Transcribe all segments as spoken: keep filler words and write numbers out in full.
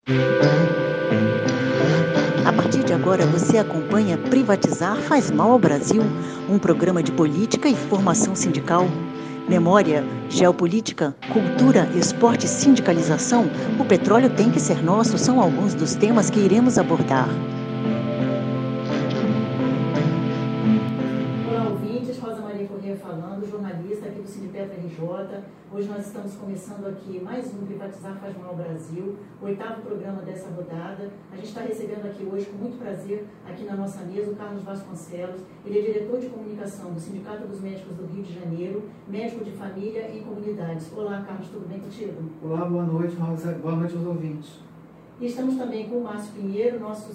A partir de agora você acompanha Privatizar faz mal ao Brasil, um programa de política e formação sindical. Memória, geopolítica, cultura, esporte e sindicalização, o petróleo tem que ser nosso são alguns dos temas que iremos abordar. Olá, ouvintes, Rosa Maria Corrêa falando, jornalista aqui do Sindipetra R J. Hoje nós estamos começando aqui mais um Privatizar faz mal ao Brasil, o oitavo programa dessa rodada. A gente está recebendo aqui hoje, com muito prazer, aqui na nossa mesa, o Carlos Vasconcelos. Ele é diretor de comunicação do Sindicato dos Médicos do Rio de Janeiro, médico de família e comunidades. Olá, Carlos, tudo bem contigo? Olá, boa noite, Rosa. Boa noite aos ouvintes. E estamos também com o Márcio Pinheiro, nosso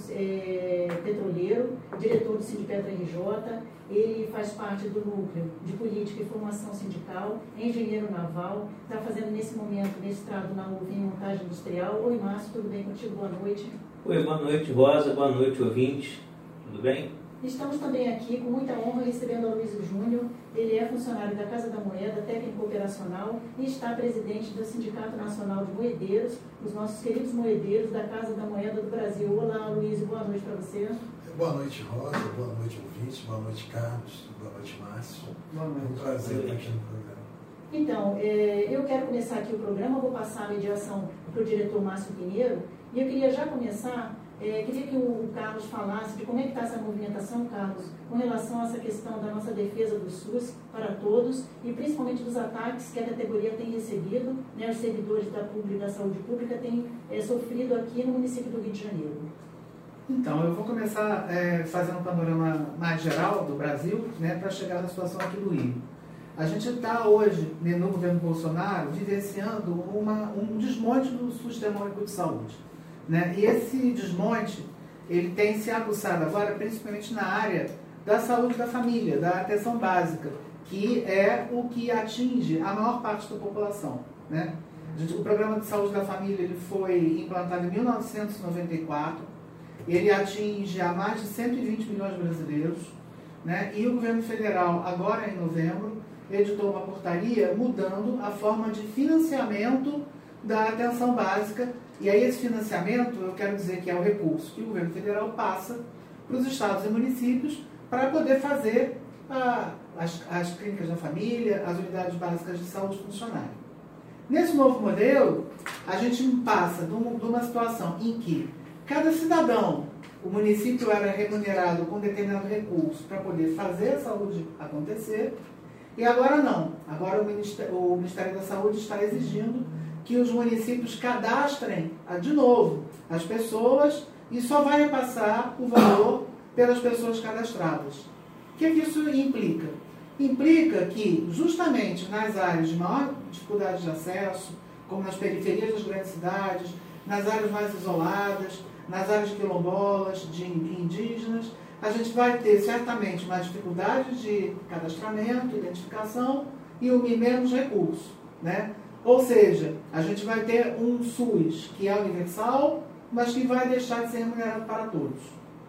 é, petroleiro, diretor do Sindipetra R J. Ele faz parte do núcleo de política e formação sindical, é engenheiro naval, está fazendo nesse momento mestrado na U F em montagem industrial. Oi, Márcio, tudo bem contigo? Boa noite. Oi, boa noite, Rosa, boa noite, ouvintes. Tudo bem? Estamos também aqui com muita honra recebendo a Luísio Júnior. Ele é funcionário da Casa da Moeda, técnico operacional e está presidente do Sindicato Nacional de Moedeiros, os nossos queridos moedeiros da Casa da Moeda do Brasil. Olá, Luísio, boa noite para você. Boa noite, Rosa, boa noite, ouvintes, boa noite, Carlos, boa noite, Márcio. Boa noite. É um prazer estar aqui no programa. Então, é, eu quero começar aqui o programa, vou passar a mediação para o diretor Márcio Pinheiro, e eu queria já começar, é, queria que o Carlos falasse de como é que está essa movimentação, Carlos, com relação a essa questão da nossa defesa do SUS para todos, e principalmente dos ataques que a categoria tem recebido, né, os servidores da, pública, da saúde pública têm é, sofrido aqui no município do Rio de Janeiro. Então, eu vou começar é, fazendo um panorama mais geral do Brasil, né, para chegar na situação aqui do Rio. A gente está hoje, né, no governo Bolsonaro, vivenciando uma, um desmonte do Sistema Único de Saúde. Né? E esse desmonte, ele tem se aguçado agora, principalmente na área da saúde da família, da atenção básica, que é o que atinge a maior parte da população. Né? O Programa de Saúde da Família ele foi implantado em mil novecentos e noventa e quatro, ele atinge a mais de cento e vinte milhões de brasileiros, né? E o governo federal, agora em novembro, editou uma portaria mudando a forma de financiamento da atenção básica. E aí esse financiamento, eu quero dizer que é o recurso que o governo federal passa para os estados e municípios para poder fazer a, as, as clínicas da família, as unidades básicas de saúde funcionarem. Nesse novo modelo, a gente passa de uma situação em que cada cidadão, o município era remunerado com determinado recurso para poder fazer a saúde acontecer, e agora não. Agora o Ministério, o Ministério da Saúde está exigindo que os municípios cadastrem, de novo, as pessoas e só vai repassar o valor pelas pessoas cadastradas. O que, é que isso implica? Implica que, justamente nas áreas de maior dificuldade de acesso, como nas periferias das grandes cidades, nas áreas mais isoladas, nas áreas quilombolas, de indígenas, a gente vai ter certamente mais dificuldades de cadastramento, identificação e o menos recurso. Né? Ou seja, a gente vai ter um SUS que é universal, mas que vai deixar de ser remunerado para todos.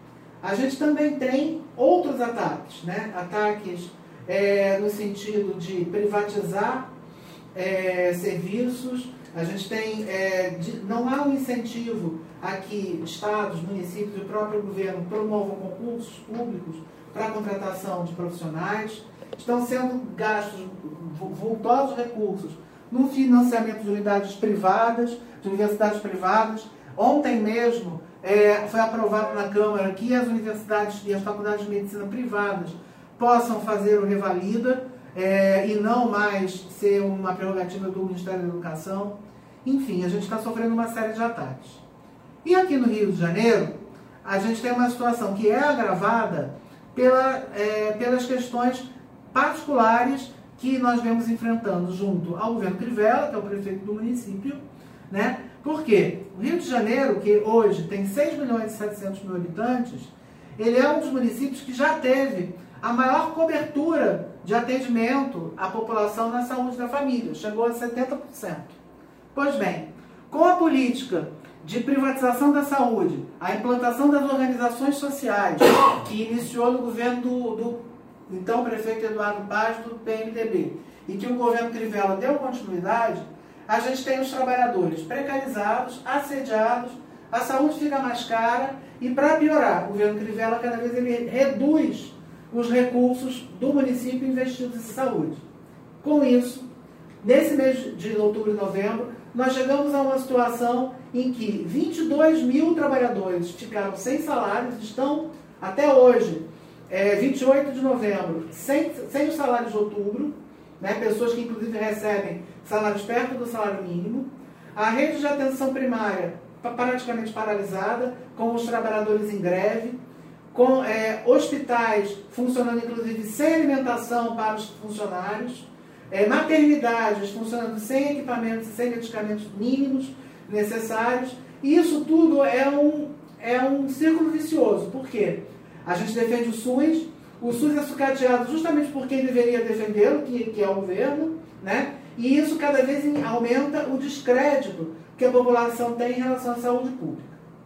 A gente também tem outros ataques, né? Ataques é, no sentido de privatizar é, serviços. A gente tem, é, de, não há um incentivo a que estados, municípios e o próprio governo promovam concursos públicos para a contratação de profissionais. Estão sendo gastos vultosos recursos no financiamento de unidades privadas, de universidades privadas. Ontem mesmo é, foi aprovado na Câmara que as universidades e as faculdades de medicina privadas possam fazer o revalida, É, e não mais ser uma prerrogativa do Ministério da Educação. Enfim, a gente está sofrendo uma série de ataques. E aqui no Rio de Janeiro, a gente tem uma situação que é agravada pela, é, pelas questões particulares que nós vemos enfrentando junto ao governo Crivella, que é o prefeito do município. Né? Por quê? O Rio de Janeiro, que hoje tem seis milhões e setecentos mil habitantes, ele é um dos municípios que já teve a maior cobertura de atendimento à população na saúde da família, chegou a setenta por cento. Pois bem, com a política de privatização da saúde, a implantação das organizações sociais, que iniciou no governo do, do então prefeito Eduardo Paz, do P M D B, e que o governo Crivella deu continuidade, a gente tem os trabalhadores precarizados, assediados, a saúde fica mais cara e, para piorar, o governo Crivella cada vez ele reduz os recursos do município investidos em saúde. Com isso, nesse mês de outubro e novembro, nós chegamos a uma situação em que vinte e dois mil trabalhadores ficaram sem salários, estão até hoje, é, vinte e oito de novembro, sem, sem os salários de outubro, né, pessoas que inclusive recebem salários perto do salário mínimo. A rede de atenção primária praticamente paralisada, com os trabalhadores em greve, com é, hospitais funcionando inclusive sem alimentação para os funcionários, é, maternidades funcionando sem equipamentos e sem medicamentos mínimos necessários. E isso tudo é um, é um círculo vicioso. Por quê? A gente defende o SUS, o SUS é sucateado justamente por quem deveria defendê-lo, que, que é o governo, né? E isso cada vez aumenta o descrédito que a população tem em relação à saúde pública.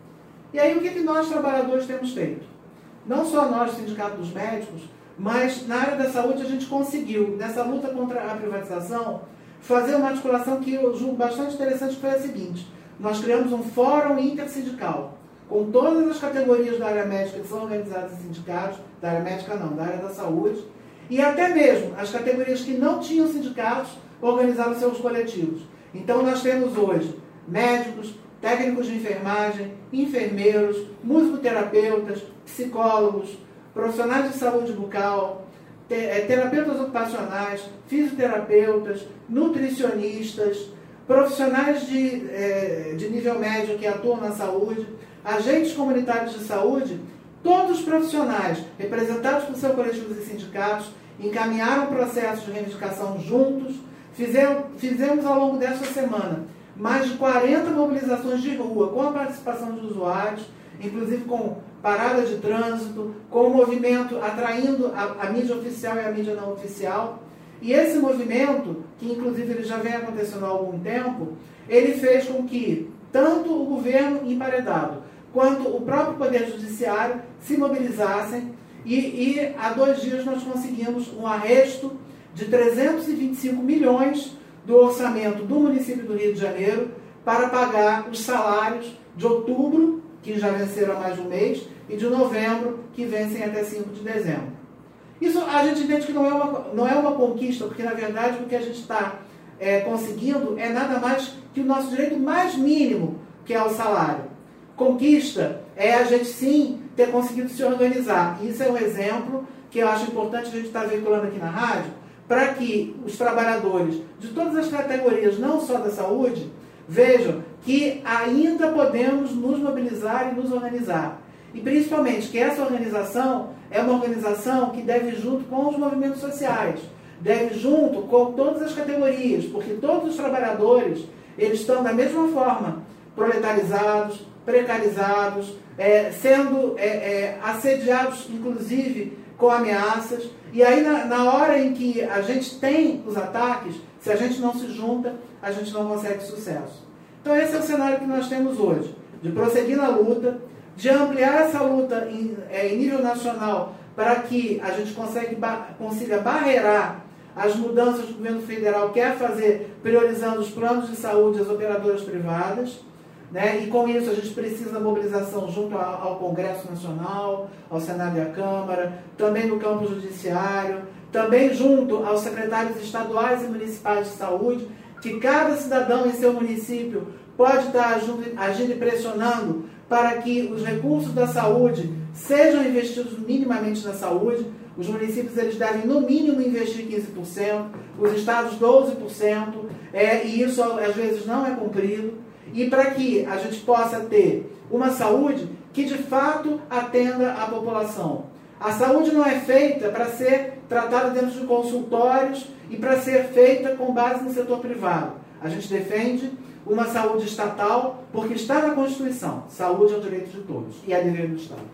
E aí o que, que nós, trabalhadores, temos feito? Não só nós, Sindicato dos Médicos, mas na área da saúde a gente conseguiu, nessa luta contra a privatização, fazer uma articulação que eu julgo bastante interessante, que foi a seguinte: nós criamos um fórum intersindical, com todas as categorias da área médica que são organizadas em sindicatos, da área médica não, da área da saúde, e até mesmo as categorias que não tinham sindicatos organizaram seus coletivos. Então nós temos hoje médicos, técnicos de enfermagem, enfermeiros, musicoterapeutas, psicólogos, profissionais de saúde bucal, terapeutas ocupacionais, fisioterapeutas, nutricionistas, profissionais de, é, de nível médio que atuam na saúde, agentes comunitários de saúde. Todos os profissionais, representados por seus coletivos e sindicatos, encaminharam processos de reivindicação juntos. Fizeram, fizemos ao longo desta semana mais de quarenta mobilizações de rua, com a participação de usuários, inclusive com parada de trânsito, com o movimento atraindo a, a mídia oficial e a mídia não oficial. E esse movimento, que inclusive ele já vem acontecendo há algum tempo, ele fez com que tanto o governo emparedado quanto o próprio Poder Judiciário se mobilizassem, e, e há dois dias nós conseguimos um arresto de trezentos e vinte e cinco milhões do orçamento do município do Rio de Janeiro para pagar os salários de outubro, que já venceram há mais de um mês, e de novembro, que vencem até cinco de dezembro. Isso a gente entende que não é uma, não é uma conquista, porque na verdade o que a gente está é, conseguindo é nada mais que o nosso direito mais mínimo, que é o salário. Conquista é a gente sim ter conseguido se organizar. E isso é um exemplo que eu acho importante a gente estar veiculando aqui na rádio, para que os trabalhadores de todas as categorias, não só da saúde, vejam que ainda podemos nos mobilizar e nos organizar. E principalmente que essa organização é uma organização que deve ir junto com os movimentos sociais, deve ir junto com todas as categorias, porque todos os trabalhadores, eles estão da mesma forma, proletarizados, precarizados, é, sendo é, é, assediados, inclusive, com ameaças. E aí, na, na hora em que a gente tem os ataques, se a gente não se junta, a gente não consegue sucesso. Então esse é o cenário que nós temos hoje, de prosseguir na luta, de ampliar essa luta em, é, em nível nacional, para que a gente consiga, ba consiga barrerar as mudanças que o governo federal quer fazer, priorizando os planos de saúde e as operadoras privadas, né? E com isso a gente precisa da mobilização junto ao, ao Congresso Nacional, ao Senado e à Câmara, também no campo judiciário, também junto aos secretários estaduais e municipais de saúde, que cada cidadão em seu município pode estar agindo e pressionando para que os recursos da saúde sejam investidos minimamente na saúde. Os municípios eles devem, no mínimo, investir quinze por cento, os estados doze por cento, é, e isso às vezes não é cumprido. E para que a gente possa ter uma saúde que de fato atenda a população. A saúde não é feita para ser tratada dentro de consultórios e para ser feita com base no setor privado. A gente defende uma saúde estatal porque está na Constituição. Saúde é um direito de todos e é dever do Estado.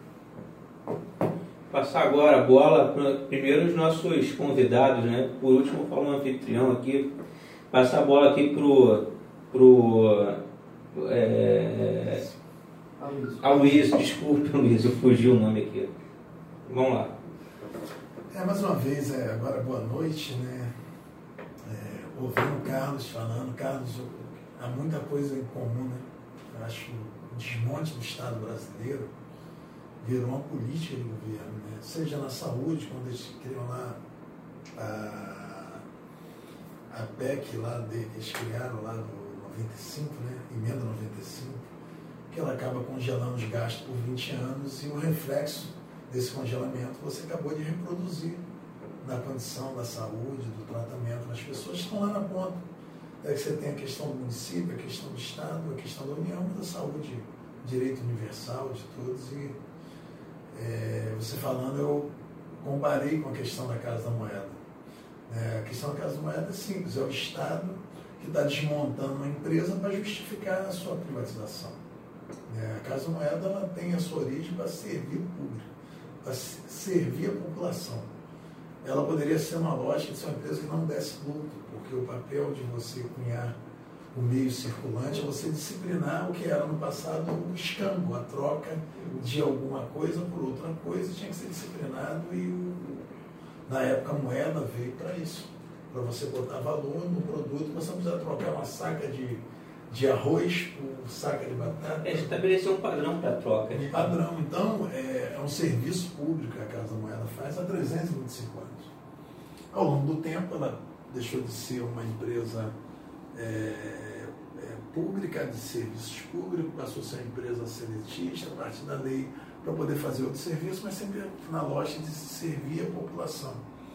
Passar agora a bola para primeiro os nossos convidados, né? Por último, falo um anfitrião aqui. Passar a bola aqui para o pro é, Aloysio, desculpe, Aloysio, eu fugi o nome aqui. Vamos lá. É, mais uma vez, é, agora boa noite, né? É, ouvindo o Carlos falando, Carlos, há muita coisa em comum, né? Eu acho que o desmonte do Estado brasileiro virou uma política de governo, né? Seja na saúde, quando eles criam lá a, a P E C lá, de, que eles criaram lá no noventa e cinco, né? Emenda noventa e cinco, que ela acaba congelando os gastos por vinte anos e o reflexo desse congelamento você acabou de reproduzir na condição da saúde, do tratamento. As pessoas estão lá na ponta. É que você tem a questão do município, a questão do Estado, a questão da União, da saúde, direito universal de todos. E é, você falando, eu comparei com a questão da Casa da Moeda. É, a questão da Casa da Moeda é simples, é o Estado que está desmontando uma empresa para justificar a sua privatização. É, a Casa da Moeda ela tem a sua origem para servir o público, para servir a população. Ela poderia ser uma lógica de ser uma empresa que não desse lucro, porque o papel de você cunhar o meio circulante é você disciplinar o que era no passado o escambo, a troca de alguma coisa por outra coisa, tinha que ser disciplinado e o, na época a moeda veio para isso, para você botar valor no produto, você não precisa trocar uma saca de, de arroz por saca de batata. É estabelecer um padrão para troca. Um padrão, então é, é um serviço público que a Casa da Moeda faz há trezentos e vinte e cinco anos. Ao longo do tempo, ela deixou de ser uma empresa é, é, pública, de serviços públicos, passou a ser uma empresa seletista, a partir da lei, para poder fazer outros serviços, mas sempre na lógica de servir a população.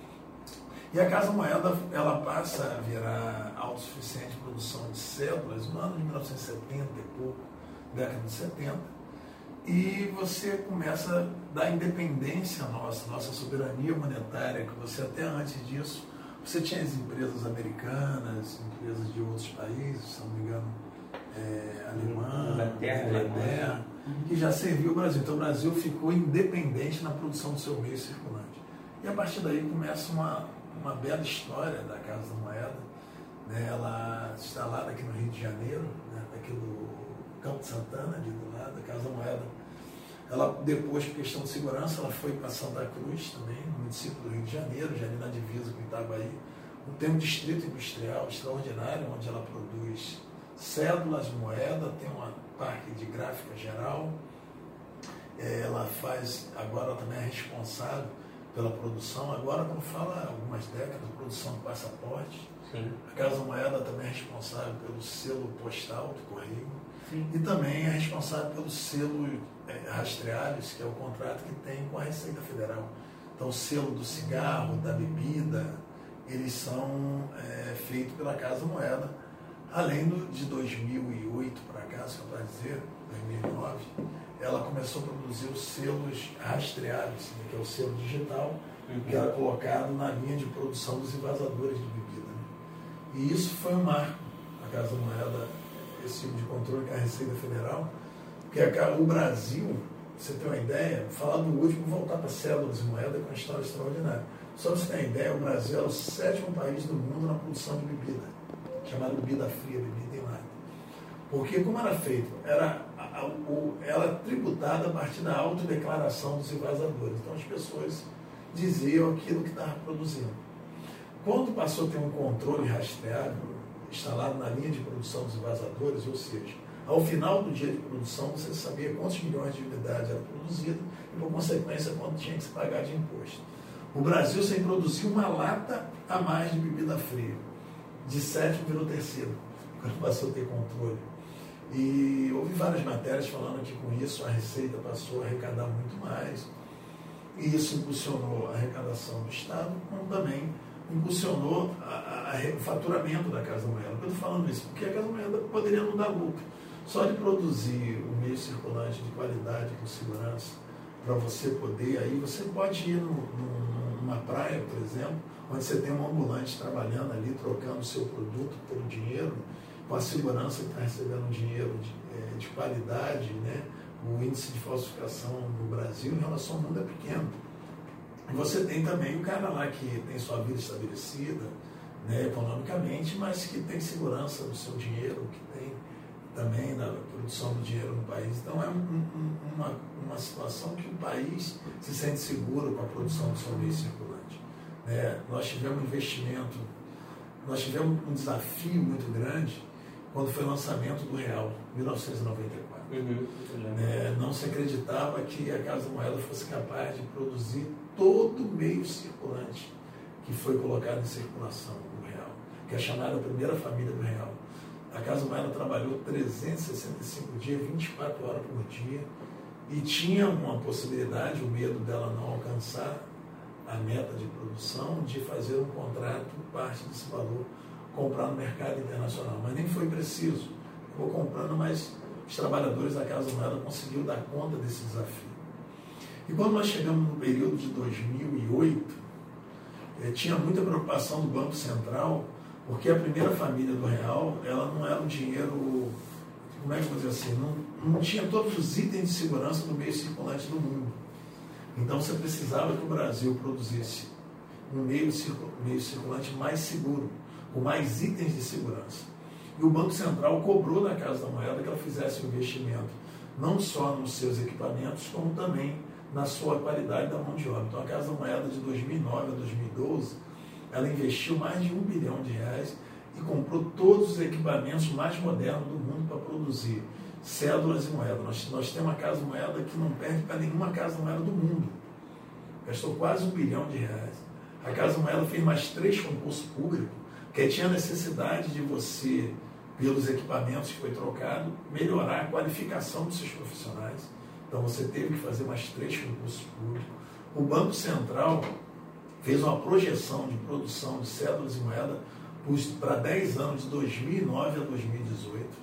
E a Casa Moeda, ela passa a virar autossuficiente em produção de cédulas no ano de mil novecentos e setenta e pouco, década de setenta, e você começa a dar independência nossa, nossa soberania monetária, que você até antes disso, você tinha as empresas americanas, empresas de outros países, se não me engano, é, Alemanha, Inglaterra, Inglaterra, que já serviu o Brasil. Então o Brasil ficou independente na produção do seu meio circulante. E a partir daí começa uma, uma bela história da Casa da Moeda, né? Ela instalada aqui no Rio de Janeiro, né? Aqui no Campo de Santana, ali do lado, a Casa da Moeda. Ela, depois, por questão de segurança, ela foi para Santa Cruz também, no município do Rio de Janeiro, já ali na divisa com Itaguaí. Tem um distrito industrial extraordinário, onde ela produz cédulas, moeda, tem uma parque de gráfica geral. É, ela faz, agora ela também é responsável pela produção, agora quando fala algumas décadas, produção de passaporte. Sim. A Casa da Moeda também é responsável pelo selo postal do Correio. Sim. E também é responsável pelo selo é, rastreários, que é o contrato que tem com a Receita Federal. Então o selo do cigarro, da bebida, eles são é, feitos pela Casa da Moeda. Além do, de dois mil e oito para cá, só para dizer, dois mil e nove, ela começou a produzir os selos rastreários, né, que é o selo digital, uhum. que era colocado na linha de produção dos envasadores de bebida. Né? E isso foi um marco, a Casa da Moeda, esse tipo de controle que é a Receita Federal, porque a, o Brasil, você tem uma ideia, falar do último, voltar para cédulas e moeda com uma história extraordinária. Só para você ter uma ideia, o Brasil é o sétimo país do mundo na produção de bebida, chamada bebida fria, bebida em lata. Porque como era feito? Era, a, a, o, era tributada a partir da autodeclaração dos envasadores. Então as pessoas diziam aquilo que estava produzindo. Quando passou a ter um controle rastreável instalado na linha de produção dos envasadores, ou seja, ao final do dia de produção você sabia quantos milhões de unidades eram produzidas e, por consequência, quanto tinha que se pagar de imposto. O Brasil, sem produzir uma lata a mais de bebida fria, de sétimo virou terceiro, quando passou a ter controle. E houve várias matérias falando que com isso a Receita passou a arrecadar muito mais, e isso impulsionou a arrecadação do Estado, como também impulsionou a, a, a, o faturamento da Casa da Moeda. Eu estou falando isso porque a Casa da Moeda poderia não dar lucro. Só de produzir o meio circulante de qualidade, com segurança, para você poder, aí você pode ir no, no, numa praia, por exemplo, onde você tem um ambulante trabalhando ali, trocando o seu produto pelo dinheiro, com a segurança que está recebendo um dinheiro de, é, de qualidade, né? O índice de falsificação no Brasil em relação ao mundo é pequeno. E você tem também o cara lá que tem sua vida estabelecida, né, economicamente, mas que tem segurança do seu dinheiro, que tem também na produção do dinheiro no país. Então é um, um, uma, uma situação que o país se sente seguro com a produção do seu meio circulante. É, nós tivemos um investimento nós tivemos um desafio muito grande quando foi o lançamento do real, em mil novecentos e noventa e quatro. Uhum. É, não se acreditava que a Casa Moeda fosse capaz de produzir todo o meio circulante que foi colocado em circulação do real, que é a chamada primeira família do real. A Casa Moeda trabalhou trezentos e sessenta e cinco dias, vinte e quatro horas por dia, e tinha uma possibilidade, o medo dela não alcançar a meta de produção, de fazer um contrato, parte desse valor, comprar no mercado internacional. Mas nem foi preciso. Vou comprando, mas os trabalhadores da Casa Moeda conseguiram dar conta desse desafio. E quando nós chegamos no período de dois mil e oito, eh, tinha muita preocupação do Banco Central, porque a primeira família do real, ela não era um dinheiro, como é que eu vou dizer assim, não, não tinha todos os itens de segurança do meio circulante do mundo. Então você precisava que o Brasil produzisse um meio, meio circulante mais seguro, com mais itens de segurança. E o Banco Central cobrou da Casa da Moeda que ela fizesse um investimento, não só nos seus equipamentos, como também na sua qualidade da mão de obra. Então a Casa da Moeda de dois mil e nove a dois mil e doze, ela investiu mais de um bilhão de reais e comprou todos os equipamentos mais modernos do mundo para produzir cédulas e moedas. Nós, nós temos uma Casa da Moeda que não perde para nenhuma Casa da Moeda do mundo. Gastou quase um bilhão de reais. A Casa da Moeda fez mais três concursos públicos, que tinha necessidade de você, pelos equipamentos que foi trocado, melhorar a qualificação dos seus profissionais. Então você teve que fazer mais três concursos públicos. O Banco Central fez uma projeção de produção de cédulas e moedas para dez anos, de dois mil e nove a dois mil e dezoito.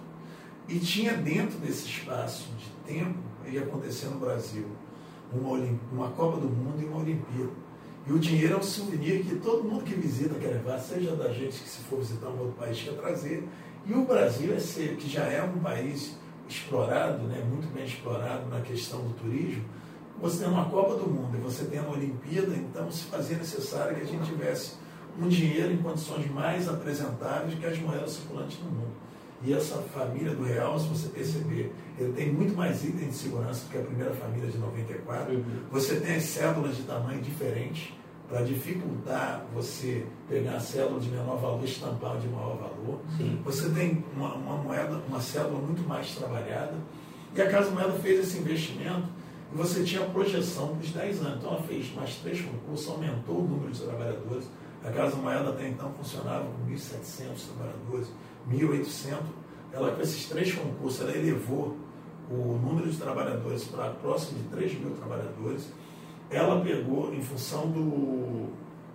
E tinha dentro desse espaço de tempo, ia acontecer no Brasil, uma, Olim- uma Copa do Mundo e uma Olimpíada. E o dinheiro é um souvenir que todo mundo que visita quer levar, seja da gente que se for visitar um outro país quer trazer. E o Brasil, é ser, que já é um país explorado, né, muito bem explorado na questão do turismo, você tem uma Copa do Mundo e você tem uma Olimpíada, então se fazia necessário que a gente tivesse um dinheiro em condições mais apresentáveis que as moedas circulantes no mundo. E essa família do real, se você perceber, ele tem muito mais itens de segurança do que a primeira família de noventa e quatro. Uhum. Você tem as cédulas de tamanho diferente, para dificultar você pegar a célula de menor valor e estampar de maior valor. Sim. Você tem uma, uma moeda, uma célula muito mais trabalhada. E a Casa Moeda fez esse investimento e você tinha a projeção dos dez anos. Então ela fez mais três concursos, aumentou o número de trabalhadores. A Casa Moeda até então funcionava com mil e setecentos trabalhadores, mil e oitocentos. Ela, com esses três concursos, ela elevou o número de trabalhadores para próximo de três mil trabalhadores. Ela pegou, em função do,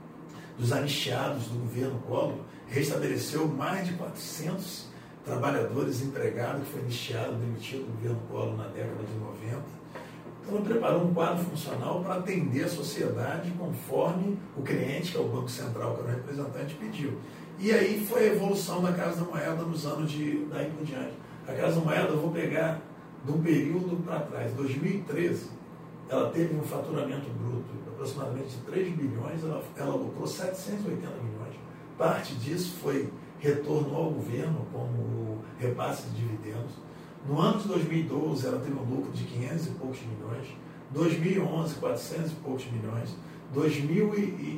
dos anistiados do governo Collor, restabeleceu mais de quatrocentos trabalhadores empregados que foi anistiado, demitido do governo Collor na década de noventa. Então, ela preparou um quadro funcional para atender a sociedade conforme o cliente, que é o Banco Central, que era o representante, pediu. E aí foi a evolução da Casa da Moeda nos anos de daí por diante. A Casa da Moeda, eu vou pegar de um período para trás, dois mil e treze, ela teve um faturamento bruto de aproximadamente de três bilhões, ela, ela lucrou setecentos e oitenta milhões. Parte disso foi retorno ao governo, como repasse de dividendos. No ano de dois mil e doze, ela teve um lucro de quinhentos e poucos milhões. dois mil e onze, quatrocentos e poucos milhões. dois mil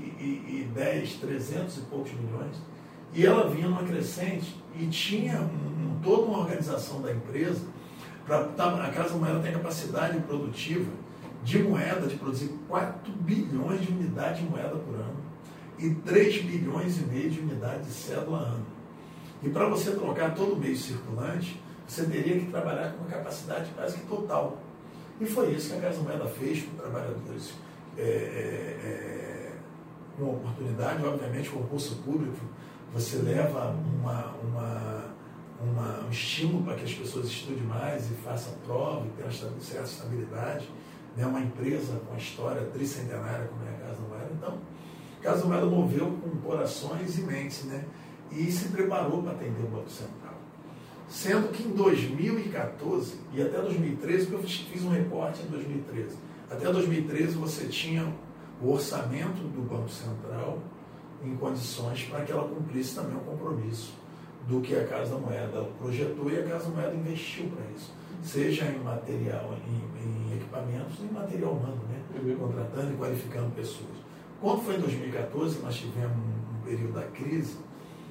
e dez, trezentos e poucos milhões. E ela vinha numa crescente e tinha um, um, toda uma organização da empresa. Pra, a Casa Moeda tem capacidade produtiva de moeda, de produzir quatro bilhões de unidades de moeda por ano e três bilhões e meio de unidades de cédula ano. E para você trocar todo o meio circulante, você teria que trabalhar com uma capacidade quase que total. E foi isso que a Casa Moeda fez com trabalhadores é, é, é, com oportunidade. Obviamente, o concurso público, você leva uma, uma, uma, um estímulo para que as pessoas estudem mais e façam prova e tenham uma certa estabilidade. Né, uma empresa com uma história tricentenária como é a Casa da Moeda. Então, a Casa da Moeda moveu com corações e mentes, né, e se preparou para atender o Banco Central. Sendo que em dois mil e quatorze e até dois mil e treze, porque eu fiz um recorte em dois mil e treze, até dois mil e treze você tinha o orçamento do Banco Central em condições para que ela cumprisse também o compromisso do que a Casa da Moeda projetou e a Casa da Moeda investiu para isso. Seja em material, em, em equipamentos, em material humano, né? Uhum. Contratando e qualificando pessoas. Quando foi em dois mil e quatorze, nós tivemos um, um período da crise,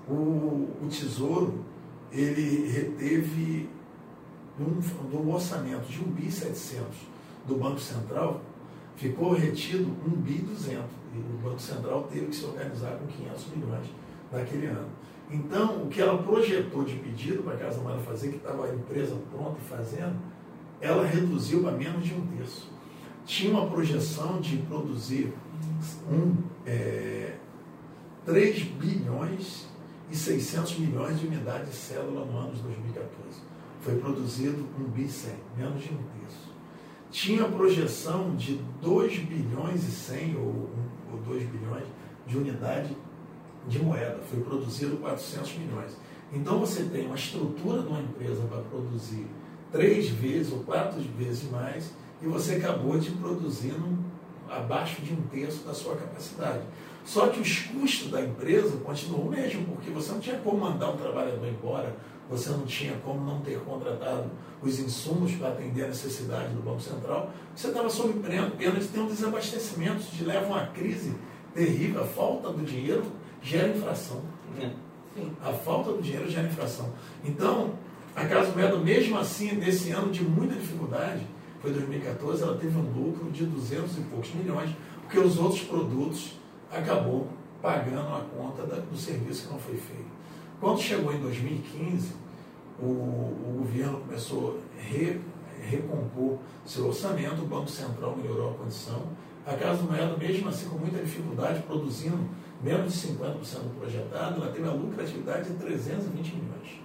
o, o Tesouro, ele reteve um, um orçamento de um bi e setecentos do Banco Central, ficou retido um bi e duzentos. E o Banco Central teve que se organizar com quinhentos milhões naquele ano. Então, o que ela projetou de pedido para a Casa da Moeda fazer, que estava a empresa pronta e fazendo, ela reduziu para menos de um terço. Tinha uma projeção de produzir um, é, três bilhões e seiscentos milhões de unidades de célula no ano de dois mil e quatorze. Foi produzido um bi e cem, menos de um terço. Tinha projeção de dois bilhões e cem ou, um, ou dois bilhões de unidade de moeda. Foi produzido quatrocentos milhões. Então você tem uma estrutura de uma empresa para produzir três vezes ou quatro vezes mais e você acabou de produzindo abaixo de um terço da sua capacidade. Só que os custos da empresa continuam o mesmo, porque você não tinha como mandar um trabalhador embora, você não tinha como não ter contratado os insumos para atender a necessidade do Banco Central, você estava sob pena de ter um desabastecimento, te leva a uma crise terrível. A falta do dinheiro gera inflação. É. A falta do dinheiro gera inflação. Então, a Casa Moeda, mesmo assim, nesse ano de muita dificuldade, foi dois mil e quatorze, ela teve um lucro de duzentos e poucos milhões, porque os outros produtos acabou pagando a conta da, do serviço que não foi feito. Quando chegou em dois mil e quinze, o, o governo começou a re, recompor seu orçamento, o Banco Central melhorou a condição, a Casa Moeda, mesmo assim, com muita dificuldade, produzindo menos de cinquenta por cento do projetado, ela teve a lucratividade de trezentos e vinte milhões.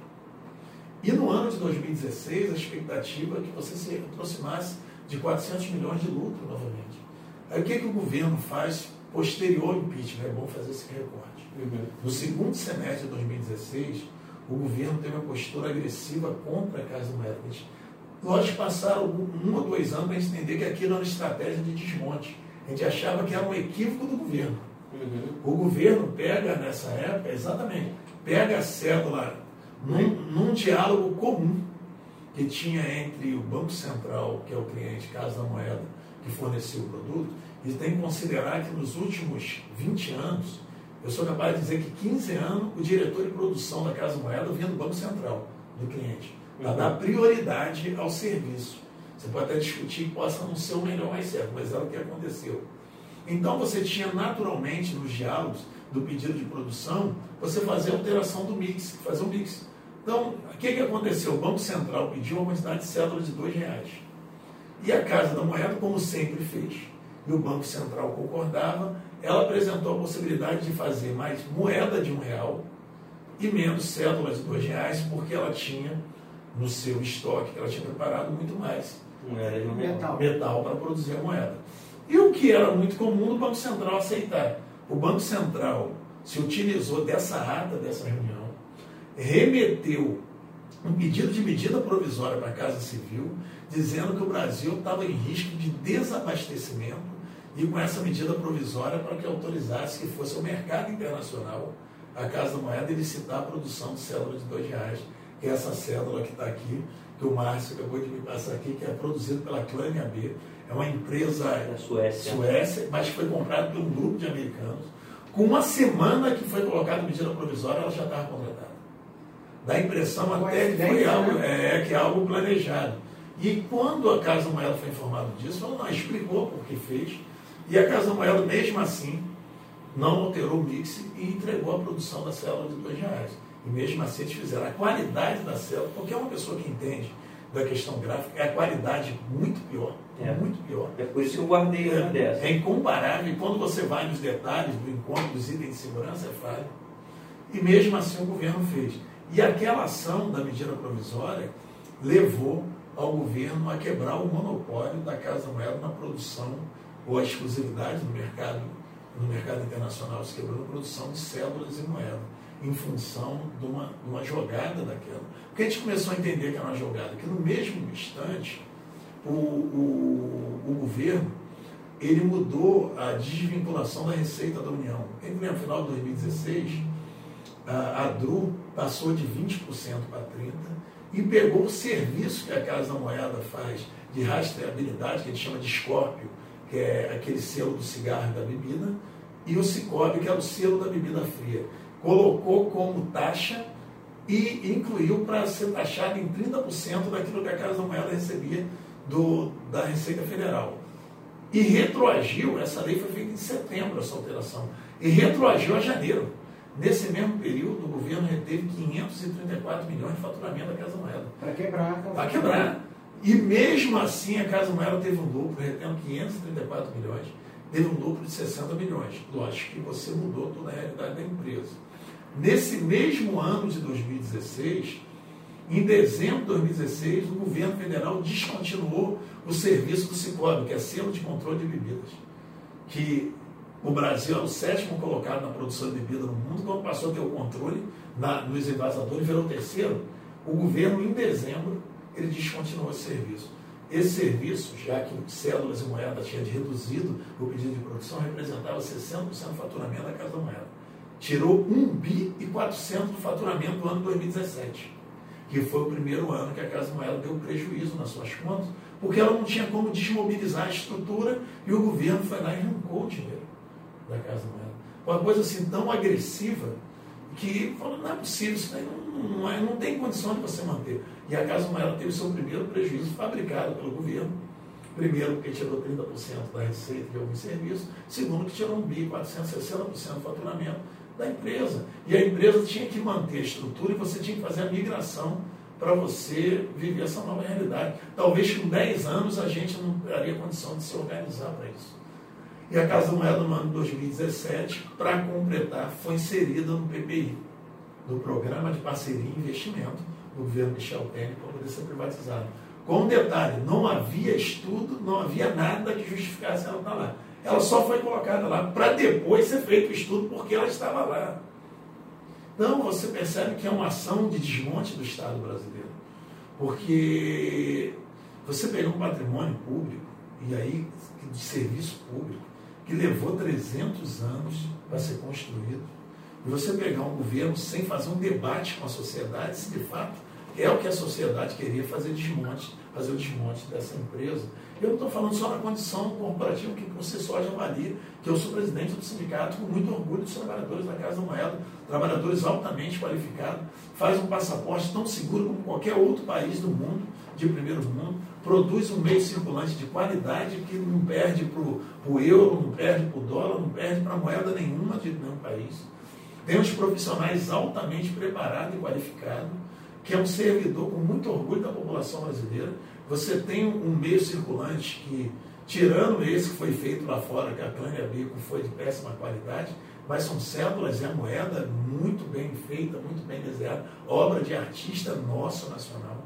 E no ano de dois mil e dezesseis, a expectativa é que você se aproximasse de quatrocentos milhões de lucro novamente. Aí o que, que o governo faz posterior ao impeachment? É bom fazer esse recorte. Uhum. No segundo semestre de dois mil e dezesseis, o governo teve uma postura agressiva contra a Casa Moeda. Nós passaram um ou dois anos para entender que aquilo era uma estratégia de desmonte. A gente achava que era um equívoco do governo. Uhum. O governo pega, nessa época, exatamente, pega a cédula num, num diálogo comum que tinha entre o Banco Central, que é o cliente, Casa da Moeda, que fornecia o produto, e tem que considerar que nos últimos vinte anos, eu sou capaz de dizer que quinze anos, o diretor de produção da Casa Moeda vinha do Banco Central, do cliente, para uhum. dar prioridade ao serviço. Você pode até discutir que possa não ser o melhor mais certo, mas era o que aconteceu. Então você tinha naturalmente nos diálogos do pedido de produção, você fazer a alteração do mix, fazer um mix. Então, o que, que aconteceu? O Banco Central pediu uma quantidade de cédulas de dois reais. E a Casa da Moeda, como sempre fez, e o Banco Central concordava, ela apresentou a possibilidade de fazer mais moeda de um real e menos cédulas de dois reais, porque ela tinha no seu estoque, ela tinha preparado muito mais moeda de um metal, metal para produzir a moeda. E o que era muito comum o Banco Central aceitar. O Banco Central se utilizou dessa ata, dessa reunião, remeteu um pedido de medida provisória para a Casa Civil, dizendo que o Brasil estava em risco de desabastecimento e com essa medida provisória para que autorizasse que fosse ao mercado internacional a Casa da Moeda e licitar a produção de cédula de dois reais, que é essa cédula que está aqui, que o Márcio acabou de me passar aqui, que é produzida pela Clânia B. É uma empresa da Suécia. Suécia, mas que foi comprada por um grupo de americanos. Com uma semana que foi colocada a medida provisória, ela já estava contratada. Dá a impressão até que foi algo, é, que é algo planejado. E quando a Casa Moeda foi informada disso, ela não explicou por que fez. E a Casa Moeda, mesmo assim, não alterou o mix e entregou a produção da célula de dois reais. E mesmo assim eles fizeram a qualidade da célula, porque é uma pessoa que entende da questão gráfica, é a qualidade muito pior. É. Muito pior. É por isso que eu guardei uma é, dessa. É incomparável. E quando você vai nos detalhes do encontro dos itens de segurança, é falho. E mesmo assim o governo fez. E aquela ação da medida provisória levou ao governo a quebrar o monopólio da Casa Moeda na produção, ou a exclusividade no mercado, no mercado internacional, se quebrou na produção de cédulas e moeda, em função de uma, de uma jogada daquela. Porque a gente começou a entender que era uma jogada, que no mesmo instante, o, o, o governo, ele mudou a desvinculação da receita da União. Quem lembra, no final de dois mil e dezesseis, a, a D R U passou de vinte por cento para trinta por cento e pegou o serviço que a Casa da Moeda faz de rastreabilidade, que a gente chama de Scorpio, que é aquele selo do cigarro e da bebida, e o Cicobi, que é o selo da bebida fria. colocou como taxa e incluiu para ser taxado em trinta por cento daquilo que a Casa da Moeda recebia do, da Receita Federal. E retroagiu, essa lei foi feita em setembro, essa alteração, e retroagiu a janeiro. Nesse mesmo período, o governo reteve quinhentos e trinta e quatro milhões de faturamento da Casa da Moeda. Para quebrar. Para quebrar. E mesmo assim, a Casa da Moeda teve um lucro, retendo quinhentos e trinta e quatro milhões, teve um lucro de sessenta milhões. Lógico que você mudou toda a realidade da empresa. Nesse mesmo ano de dois mil e dezesseis, em dezembro de dois mil e dezesseis, o governo federal descontinuou o serviço do Sicob, que é selo de controle de bebidas, que o Brasil é o sétimo colocado na produção de bebida no mundo. Quando passou a ter o controle na, nos envasadores, virou o terceiro. O governo, em dezembro, ele descontinuou esse serviço. Esse serviço, já que cédulas e moeda tinha reduzido o pedido de produção, representava sessenta por cento do faturamento da Casa da Moeda. Tirou um bi e quatrocentos do faturamento do ano dois mil e dezessete, que foi o primeiro ano que a Casa da Moeda deu prejuízo nas suas contas, porque ela não tinha como desmobilizar a estrutura e o governo foi lá e arrancou o dinheiro da Casa da Moeda. Uma coisa assim tão agressiva que falou, não é possível, isso aí não, não, é, não tem condição de você manter. E a Casa da Moeda teve o seu primeiro prejuízo fabricado pelo governo. Primeiro, porque tirou trinta por cento da receita de algum serviço. Segundo, que tirou um bi, quatrocentos e sessenta por cento do faturamento da empresa. E a empresa tinha que manter a estrutura e você tinha que fazer a migração para você viver essa nova realidade. Talvez com dez anos a gente não teria condição de se organizar para isso. E a Casa da Moeda, no ano de dois mil e dezessete, para completar, foi inserida no P P I, no Programa de Parceria e Investimento do governo Michel Temer, para poder ser privatizado. Com um detalhe, não havia estudo, não havia nada que justificasse ela estar lá. Ela só foi colocada lá para depois ser feito o estudo porque ela estava lá. Então, você percebe que é uma ação de desmonte do Estado brasileiro. Porque você pegou um patrimônio público, e aí, de serviço público, que levou trezentos anos para ser construído, e você pegar um governo sem fazer um debate com a sociedade, se de fato é o que a sociedade queria, fazer desmonte, fazer o desmonte dessa empresa. Eu não estou falando só na condição corporativa, que você só já avalia, que eu sou presidente do sindicato com muito orgulho dos trabalhadores da Casa da Moeda, trabalhadores altamente qualificados, faz um passaporte tão seguro como qualquer outro país do mundo, de primeiro mundo, produz um meio circulante de qualidade que não perde para o euro, não perde para o dólar, não perde para moeda nenhuma de nenhum país. Tem uns profissionais altamente preparados e qualificados, que é um servidor com muito orgulho da população brasileira. Você tem um meio circulante que, tirando esse que foi feito lá fora, que a cana e a bico foi de péssima qualidade, mas são cédulas e a moeda muito bem feita, muito bem desenhada, obra de artista nosso nacional,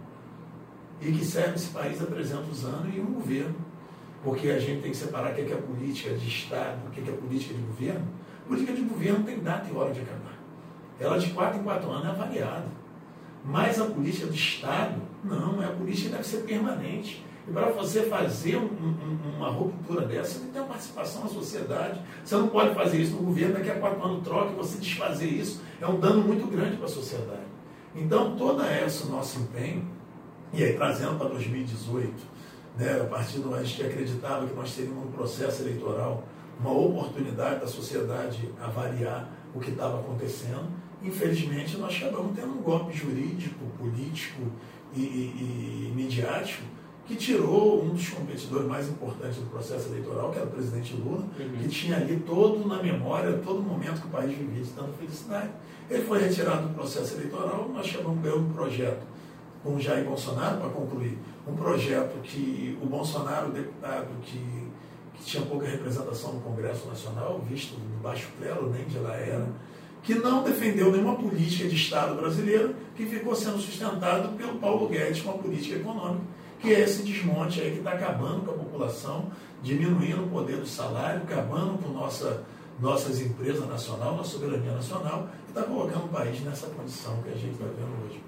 e que serve esse país há trezentos anos e um governo. Porque a gente tem que separar o que é a política de Estado, o que é a política de governo. A política de governo tem data e hora de acabar. Ela de quatro em quatro anos é avaliada. Mas a política de Estado, não, é a política que deve ser permanente. E para você fazer um, um, uma ruptura dessa, você tem que ter uma participação na sociedade. Você não pode fazer isso no governo, daqui a quatro anos troca, e você desfazer isso é um dano muito grande para a sociedade. Então, todo esse nosso empenho, e aí trazendo para dois mil e dezoito, né, a partir do a gente acreditava que nós teríamos um processo eleitoral, uma oportunidade da sociedade avaliar o que estava acontecendo. Infelizmente, nós acabamos tendo um golpe jurídico, político e, e, e midiático que tirou um dos competidores mais importantes do processo eleitoral, que era o presidente Lula, uhum. que tinha ali todo na memória, todo momento que o país vivia de tanta felicidade. Ele foi retirado do processo eleitoral, nós acabamos ganhando um projeto com o Jair Bolsonaro, para concluir, um projeto que o Bolsonaro, deputado que, que tinha pouca representação no Congresso Nacional, visto de baixo clero, nem de lá era, que não defendeu nenhuma política de Estado brasileiro, que ficou sendo sustentado pelo Paulo Guedes com a política econômica, que é esse desmonte aí que está acabando com a população, diminuindo o poder do salário, acabando com nossa, nossas empresas nacionais, nossa soberania nacional, e está colocando o país nessa condição que a gente está vendo hoje.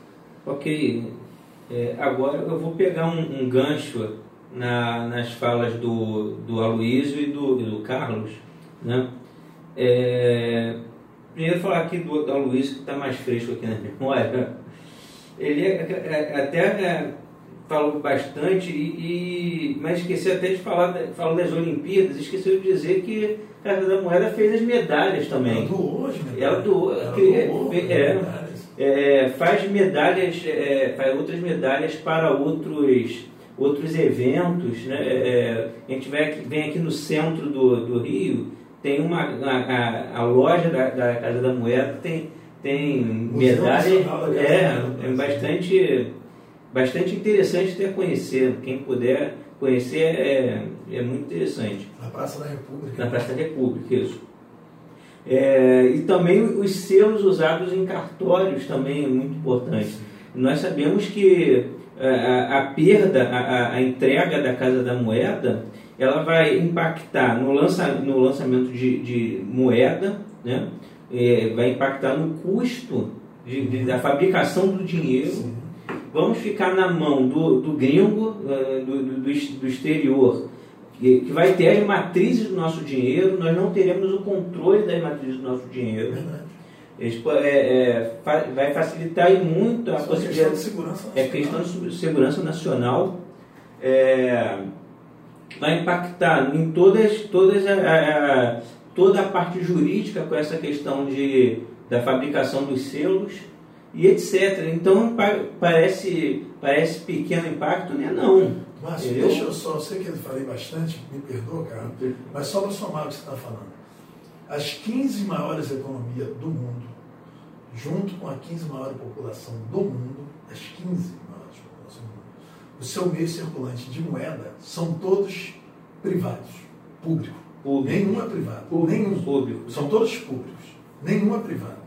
Ok. É, agora eu vou pegar um, um gancho na, nas falas do, do Aloysio e do, do Carlos, né? É, primeiro falar aqui do, do Aloysio, que está mais fresco aqui na memória. Ele é, é, até é, falou bastante, e, e, mas esqueci até de falar, falou das Olimpíadas, esqueceu de dizer que a Casa da Moeda fez as medalhas também. Ela doou as medalhas. Ela doou, Ela que, doou é, é, medalhas. É, faz medalhas, é, faz outras medalhas para outros, outros eventos, né? É, a gente vem aqui, vem aqui no centro do, do Rio, tem uma, a, a, a loja da, da Casa da Moeda, tem, tem medalha, é, é bastante, bastante interessante até conhecer, quem puder conhecer é, é muito interessante. Na Praça da República. Na Praça da República, isso. É, e também os selos usados em cartórios também é muito importante. Nós sabemos que a, a perda, a, a entrega da Casa da Moeda, ela vai impactar no, lança, no lançamento de, de moeda, né? É, vai impactar no custo de, de, da fabricação do dinheiro. Sim. Vamos ficar na mão do, do gringo, do, do, do exterior, que vai ter as matrizes do nosso dinheiro, nós não teremos o controle das matrizes do nosso dinheiro. Isso é, é, vai facilitar muito a Isso possibilidade. É questão de segurança nacional. É questão de segurança nacional. É, vai impactar em todas, todas a, a, toda a parte jurídica com essa questão de, da fabricação dos selos e etcétera. Então parece, parece pequeno impacto, né? Não. Márcio, deixa eu só, eu sei que eu falei bastante, me perdoa, cara, mas só para somar o que você está falando. As quinze maiores economias do mundo, junto com a quinze maior população do mundo, as quinze maiores populações do mundo, o seu meio circulante de moeda são todos privados, público. público. Nenhum é privado. Público. Nenhum. Público. São todos públicos. Nenhum é privado.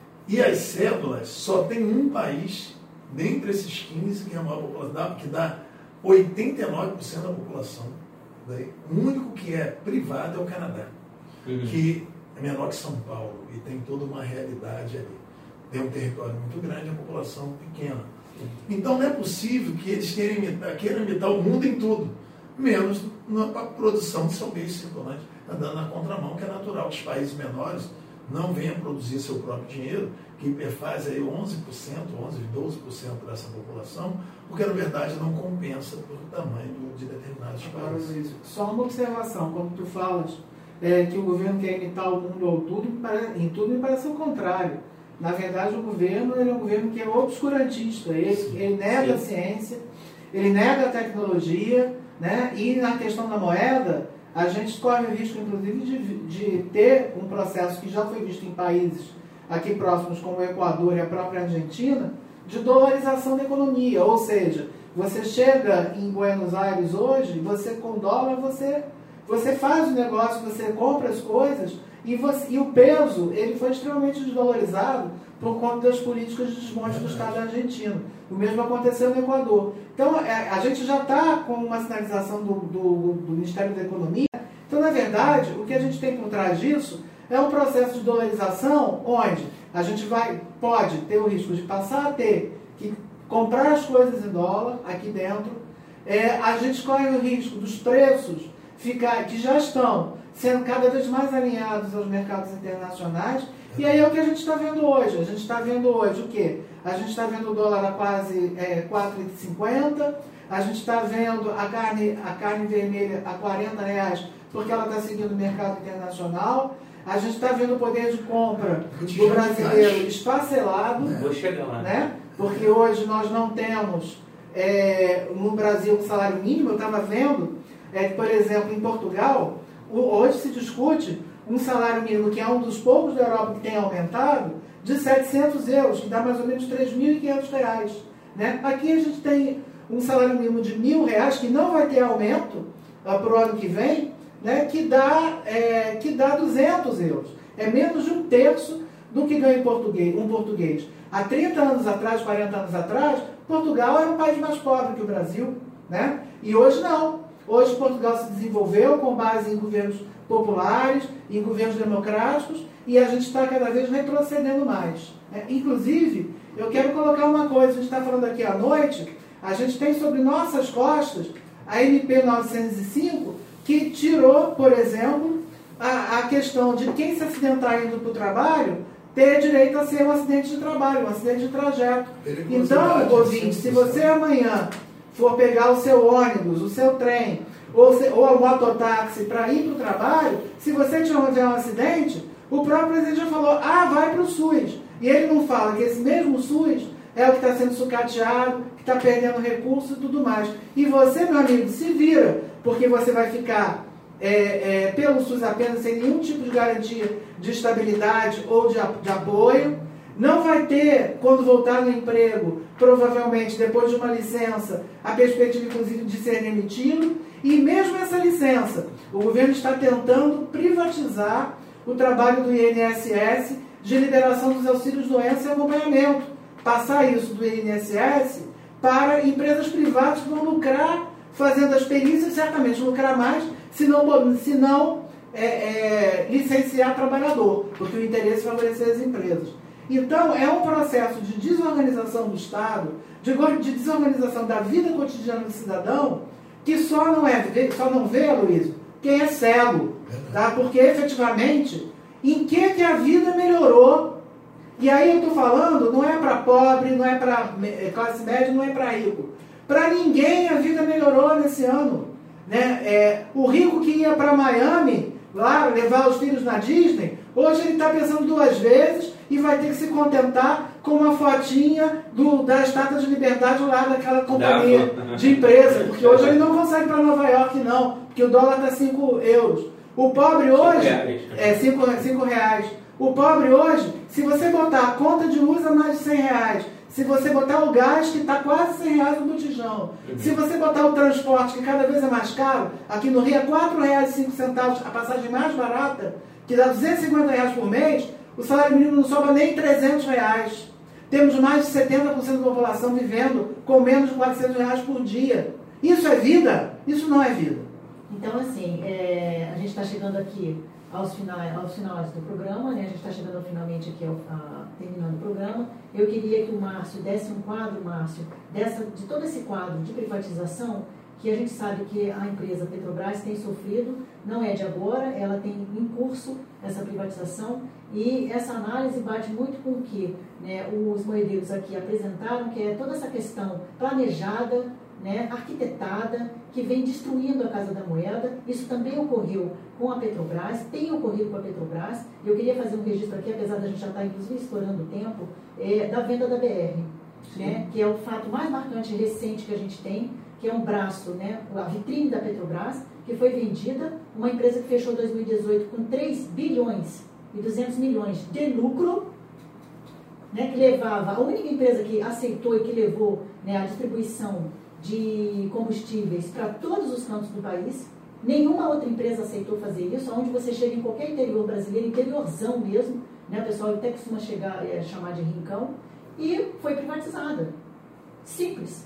E as cédulas, só tem um país, dentre esses quinze, que é a maior população, que dá oitenta e nove por cento da população. Daí, o único que é privado é o Canadá, uhum. que é menor que São Paulo e tem toda uma realidade ali. Tem um território muito grande e a população pequena. Então não é possível que eles queiram imitar, queiram imitar o mundo em tudo, menos na produção do seu meio circulante, andando na contramão, que é natural que os países menores não venham produzir seu próprio dinheiro, que faz aí onze por cento, onze, doze por cento dessa população, porque na verdade não compensa pelo tamanho de determinados países. Só uma observação, quando tu falas é, que o governo quer imitar o mundo ou tudo, em tudo me parece o contrário. Na verdade, o governo ele é um governo que é obscurantista, ele, ele nega a ciência, ele nega a tecnologia, né? E na questão da moeda, a gente corre o risco, inclusive, de, de ter um processo que já foi visto em países aqui próximos, como o Equador e a própria Argentina, de dolarização da economia. Ou seja, você chega em Buenos Aires hoje, você com dólar, você, você faz o negócio, você compra as coisas, e, você, e o peso ele foi extremamente desvalorizado por conta das políticas de desmonte do Estado argentino. O mesmo aconteceu no Equador. Então, a gente já está com uma sinalização do, do, do Ministério da Economia. Então, na verdade, o que a gente tem por trás disso é um processo de dolarização onde a gente vai, pode ter o risco de passar a ter que comprar as coisas em dólar aqui dentro. É, a gente corre o risco dos preços ficar, que já estão sendo cada vez mais alinhados aos mercados internacionais. E aí é o que a gente está vendo hoje. A gente está vendo hoje o quê? A gente está vendo o dólar a quase é, quatro reais e cinquenta, a gente está vendo a carne, a carne vermelha a quarenta reais, porque ela está seguindo o mercado internacional. A gente está vendo o poder de compra do brasileiro esfacelado. Vou chegar lá. Né? Porque hoje nós não temos é, no Brasil um salário mínimo. Eu estava vendo, é, por exemplo, em Portugal, hoje se discute um salário mínimo que é um dos poucos da Europa que tem aumentado, de setecentos euros, que dá mais ou menos três mil e quinhentos reais. Né? Aqui a gente tem um salário mínimo de mil reais, que não vai ter aumento uh, para o ano que vem, né? que, dá, é, que dá duzentos euros. É menos de um terço do que ganha português, um português. Há trinta anos atrás, quarenta anos atrás, Portugal era um país mais pobre que o Brasil. Né? E hoje não. Hoje Portugal se desenvolveu com base em governos populares, em governos democráticos, e a gente está cada vez retrocedendo mais. Né? Inclusive, eu quero colocar uma coisa, a gente está falando aqui à noite, a gente tem sobre nossas costas a M P novecentos e cinco, que tirou, por exemplo, a, a questão de quem se acidentar indo para o trabalho ter direito a ser um acidente de trabalho, um acidente de trajeto. Então, ouvinte, se você amanhã for pegar o seu ônibus, o seu trem, ou, se, ou o mototáxi para ir para o trabalho, se você tiver um acidente, o próprio presidente já falou, ah, vai para o SUS. E ele não fala que esse mesmo SUS é o que está sendo sucateado, que está perdendo recursos e tudo mais. E você, meu amigo, se vira, porque você vai ficar é, é, pelo SUS apenas, sem nenhum tipo de garantia de estabilidade ou de, de apoio. Não vai ter, quando voltar no emprego, provavelmente, depois de uma licença, a perspectiva, inclusive, de ser demitido. E mesmo essa licença, o governo está tentando privatizar o trabalho do I N S S de liberação dos auxílios doença e acompanhamento. Passar isso do I N S S para empresas privadas que vão lucrar fazendo as perícias, certamente lucrar mais, se não, se não é, é, licenciar trabalhador, porque o interesse é favorecer as empresas. Então, é um processo de desorganização do Estado, de, de desorganização da vida cotidiana do cidadão, que só não, é, só não vê, Aloysio, quem é cego. Tá? Porque, efetivamente, em que, que a vida melhorou? E aí eu estou falando, não é para pobre, não é para classe média, não é para rico. Para ninguém a vida melhorou nesse ano. Né? É, o rico que ia para Miami, lá levar os filhos na Disney, hoje ele está pensando duas vezes e vai ter que se contentar com uma fotinha do, da Estátua de Liberdade lá daquela companhia de empresa. Porque hoje ele não consegue ir para Nova York, não, porque o dólar está cinco euros. O pobre hoje é cinco reais. O pobre hoje, se você botar a conta de luz a mais de cem reais, se você botar o gás, que está quase cem reais no botijão, uhum. se você botar o transporte, que cada vez é mais caro, aqui no Rio é quatro reais e cinco centavos, a passagem mais barata, que dá duzentos e cinquenta reais por mês, o salário mínimo não sobra nem trezentos reais. Temos mais de setenta por cento da população vivendo com menos de quatrocentos reais por dia. Isso é vida? Isso não é vida. Então, assim, é, a gente está chegando aqui aos finais, aos finais do programa, né? A gente está chegando finalmente aqui, ao, a, terminando o programa. Eu queria que o Márcio desse um quadro, Márcio, dessa, de todo esse quadro de privatização, que a gente sabe que a empresa Petrobras tem sofrido, não é de agora, ela tem em curso essa privatização, e essa análise bate muito com o que, né, os moedeiros aqui apresentaram, que é toda essa questão planejada, né, arquitetada, que vem destruindo a Casa da Moeda. Isso também ocorreu com a Petrobras, tem ocorrido com a Petrobras. Eu queria fazer um registro aqui, apesar da gente já estar inclusive estourando o tempo, é, da venda da B R, né, que é o fato mais marcante e recente que a gente tem, que é um braço, né, a vitrine da Petrobras, que foi vendida, uma empresa que fechou dois mil e dezoito com três bilhões e duzentos milhões de lucro, né, que levava, a única empresa que aceitou e que levou, né, a distribuição de combustíveis para todos os cantos do país. Nenhuma outra empresa aceitou fazer isso, onde você chega em qualquer interior brasileiro, interiorzão mesmo, né, o pessoal até costuma chegar, é, chamar de rincão, e foi privatizada. Simples.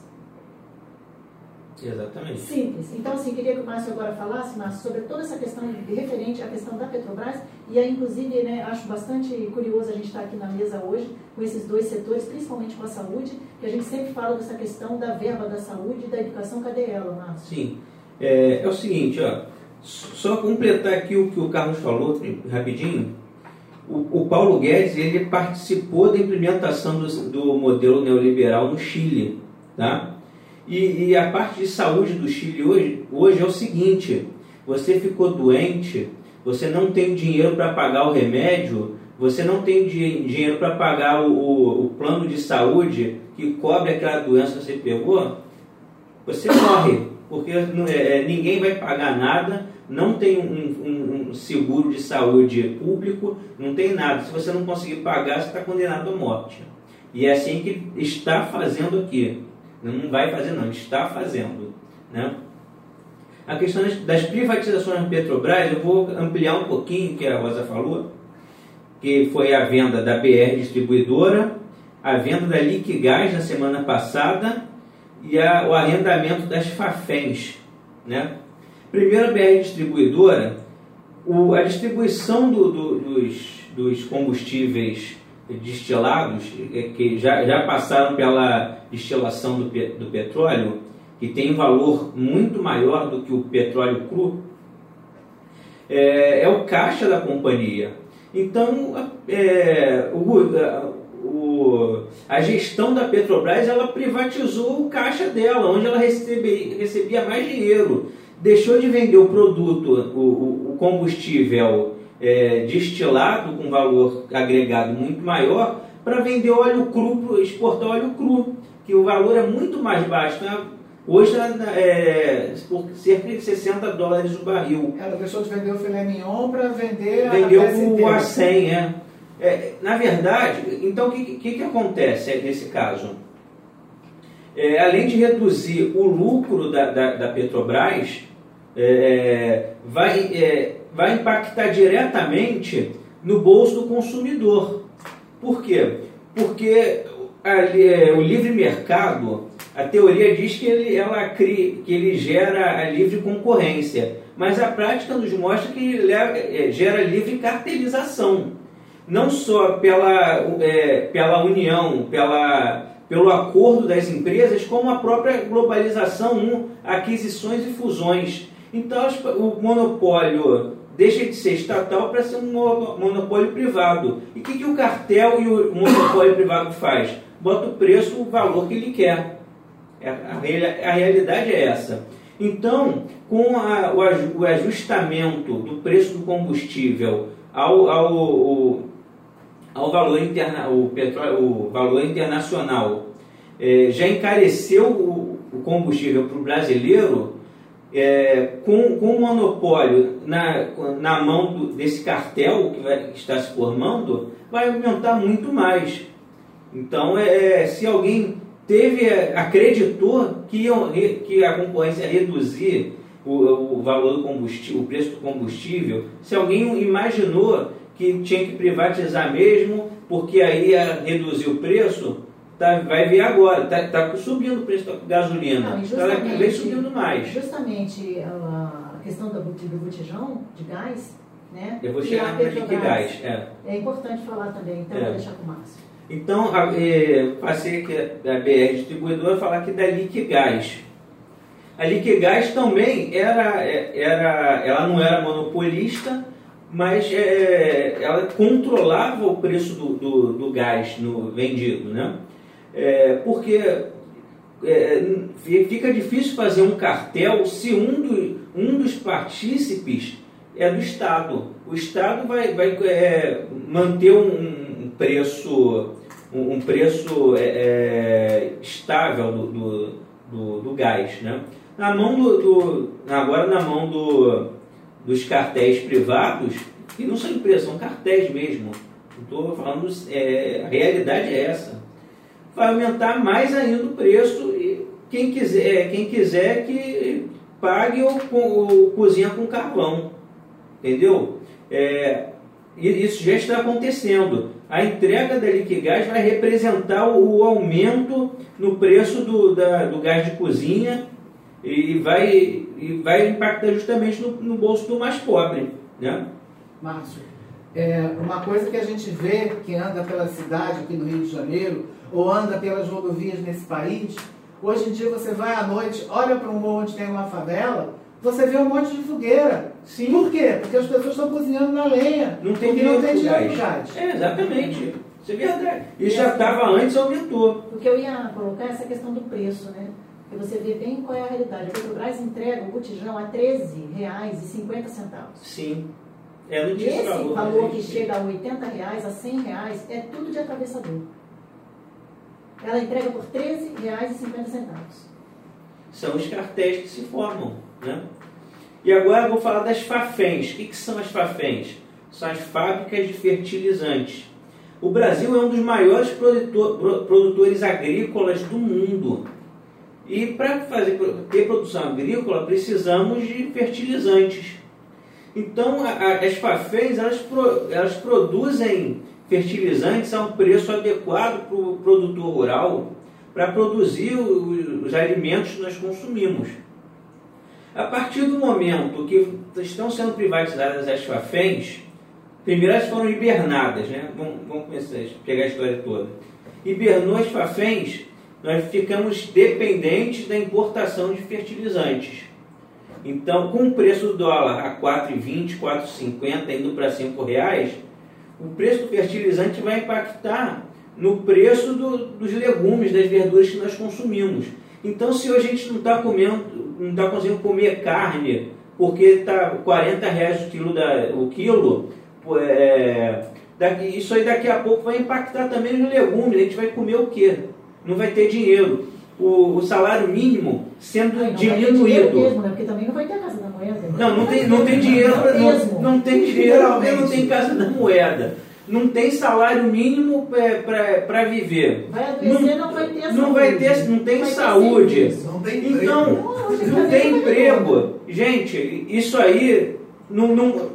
Exatamente. Simples. Então, assim, queria que o Márcio agora falasse, Márcio, sobre toda essa questão referente à questão da Petrobras, e aí, inclusive, né, acho bastante curioso a gente estar aqui na mesa hoje com esses dois setores, principalmente com a saúde, que a gente sempre fala dessa questão da verba da saúde e da educação. Cadê ela, Márcio? Sim. É, é o seguinte, ó, só completar aqui o que o Carlos falou, rapidinho. O, o Paulo Guedes, ele participou da implementação do, do modelo neoliberal no Chile, tá? E, e a parte de saúde do Chile hoje, hoje é o seguinte: você ficou doente, você não tem dinheiro para pagar o remédio, você não tem di- dinheiro para pagar o, o, o plano de saúde que cobre aquela doença que você pegou, você morre, porque é, ninguém vai pagar nada, não tem um, um, um seguro de saúde público, não tem nada. Se você não conseguir pagar, você está condenado à morte. E é assim que está fazendo aqui. Não vai fazer não, está fazendo, né? A questão das privatizações da Petrobras, eu vou ampliar um pouquinho o que a Rosa falou, que foi a venda da B R Distribuidora, a venda da Liquigás na semana passada e a, o arrendamento das Fafens, né? Primeiro, a B R Distribuidora, o, a distribuição do, do, dos, dos combustíveis destilados, que já, já passaram pela destilação do, do petróleo, que tem valor muito maior do que o petróleo cru, é, é o caixa da companhia. Então, é, o, o, a gestão da Petrobras, ela privatizou o caixa dela, onde ela recebe, recebia mais dinheiro. Deixou de vender o produto, o, o combustível é, destilado com valor agregado muito maior, para vender óleo cru, exportar óleo cru, que o valor é muito mais baixo, né? Hoje é por cerca de sessenta dólares o barril. Ela deixou de vender o filé mignon para vender Vendeu a peça o inteira. A cem, é. é. Na verdade, então o que, que, que acontece nesse caso? É, além de reduzir o lucro da, da, da Petrobras, é, vai, é, vai impactar diretamente no bolso do consumidor. Por quê? Porque a, é, o livre mercado, a teoria diz que ele, ela cria, que ele gera a livre concorrência, mas a prática nos mostra que ele é, gera livre cartelização, não só pela, é, pela união, pela, pelo acordo das empresas, como a própria globalização, aquisições e fusões. Então o monopólio deixa de ser estatal para ser um monopólio privado. E o que, que o cartel e o monopólio privado faz? Bota o preço, o valor que ele quer. A realidade é essa. Então, com a, o ajustamento do preço do combustível ao, ao, ao valor, interna, o petróleo, o valor internacional, é, já encareceu o, o combustível para o brasileiro, é, com, com o monopólio na, na mão do, desse cartel que, vai, que está se formando, vai aumentar muito mais. Então, é, se alguém teve, acreditou que, que a concorrência ia reduzir o, o valor do combustível, o preço do combustível, se alguém imaginou que tinha que privatizar mesmo, porque aí ia reduzir o preço, tá, vai ver agora, está tá subindo o preço da gasolina, está vem subindo mais. Justamente a questão do, do botijão de gás, né? Eu vou chegar na Liquigás. É. é importante falar também, então é. vou deixar com o Márcio. Então, é, passei aqui a B R Distribuidora falar aqui da Liquigás. A Liquigás também era, era, ela não era monopolista, mas é, ela controlava o preço do, do, do gás no, vendido, né? É, porque é, fica difícil fazer um cartel se um, do, um dos partícipes é do Estado. O Estado vai, vai é, manter um preço, um preço é, é, estável do, do, do, do gás, né? Na mão do, do, agora na mão do, dos cartéis privados, que não são empresas, são cartéis mesmo. Estou falando, é, a realidade é essa. Vai aumentar mais ainda o preço e quem quiser, quem quiser que pague ou, ou cozinha com carvão, entendeu? É, isso já está acontecendo. A entrega da Liquigás vai representar o aumento no preço do, da, do gás de cozinha e vai, e vai impactar justamente no, no bolso do mais pobre, né? Márcio, é, uma coisa que a gente vê que anda pela cidade aqui no Rio de Janeiro ou anda pelas rodovias nesse país, hoje em dia você vai à noite, olha para um morro onde tem uma favela, você vê um monte de fogueira. Sim. Por quê? Porque as pessoas estão cozinhando na lenha. Não tem dinheiro dinheiro para gás. É, exatamente. Isso é verdade. E já estava antes, aumentou. Porque eu ia colocar essa questão do preço, né? Porque você vê bem qual é a realidade. A Petrobras entrega o botijão a treze reais e cinquenta centavos. Sim. É, não e esse valor, valor que chega a oitenta reais, a cem reais, é tudo de atravessador. Ela entrega por treze reais e cinquenta centavos. São os cartéis que se formam, né? E agora eu vou falar das FAFENs. O que, que são as FAFENs? São as fábricas de fertilizantes. O Brasil é um dos maiores produtor, produtores agrícolas do mundo. E para fazer, ter produção agrícola, precisamos de fertilizantes. Então, a, a, as FAFENs, elas, pro, elas produzem fertilizantes a um preço adequado para o produtor rural, para produzir os, os alimentos que nós consumimos. A partir do momento que estão sendo privatizadas as FAFENs, primeiro elas foram hibernadas, né? Vamos, vamos começar a pegar a história toda. Hibernou as FAFENs, nós ficamos dependentes da importação de fertilizantes. Então, com o preço do dólar a quatro reais e vinte centavos, quatro reais e cinquenta centavos, indo para cinco reais, o preço do fertilizante vai impactar no preço do, dos legumes, das verduras que nós consumimos. Então, se hoje a gente não está comendo, não está conseguindo comer carne, porque está quarenta reais o quilo, da, o quilo é, daqui, isso aí daqui a pouco vai impactar também nos legumes. A gente vai comer o quê? Não vai ter dinheiro. O, o salário mínimo sendo Ai, não diminuído. Vai ter mesmo, né? Porque também não vai ter a Casa da Moeda. Não, não tem, não tem dinheiro, não, não, não tem dinheiro porque não tem Casa da Moeda. Não tem salário mínimo para viver. Vai adoecer, não, não vai ter não saúde. Vai ter, não tem vai saúde. Não tem então, emprego. Não, não tem emprego. Gente, isso aí não, não,